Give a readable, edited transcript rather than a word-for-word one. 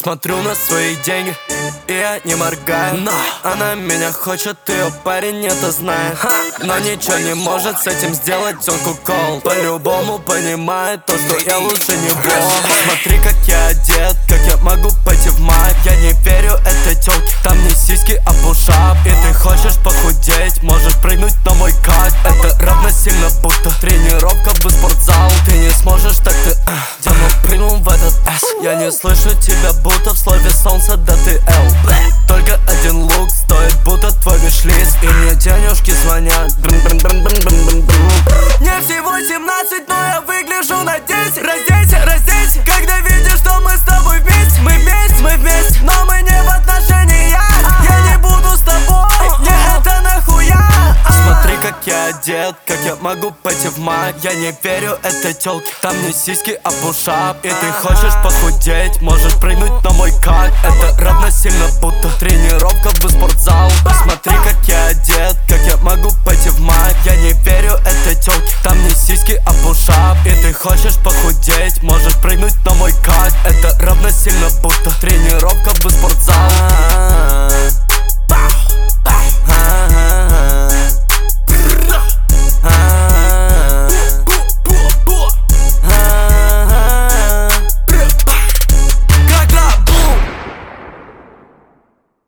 Смотрю на свои деньги, и я не моргаю. Но она меня хочет, ее парень это знает. Но ничего не может с этим сделать, он кукол. По-любому понимает то, что я лучше него. Смотри, как я одет, как я могу пойти в мать. Я не верю этой тёлке, там не сиськи, а пушап. И ты хочешь похудеть, можешь прыгнуть на мой кайф. Это равносильно будто тренировка в спортзал. Ты не сможешь, так ты Дима прыгнул в этот S. Я не слышу тебя, будто в слове солнца, да ты L. Только один лук стоит, будто твой виш-лист. И мне денежки звонят. Мне всего 17, но я выгляжу на 10. Раздейся, раздейся, когда видишь, что мы с тобой вместе. Мы вместе, мы вместе, но мы не в отношениях. Я не буду с тобой, мне это нахуя. Смотри, как я одет, как я могу пойти в мать. Я не верю этой тёлке, там не сиськи, а пушап. И ты хочешь похудеть, можешь прыгнуть на мой кайф. Это равносильно будто тренировка в спортзал. Смотри, как я одет, как я могу пойти в мать. Я не верю этой тёлке, там не сиськи, а пушап. И ты хочешь похудеть, можешь прыгнуть на мой кайф. Это равносильно будто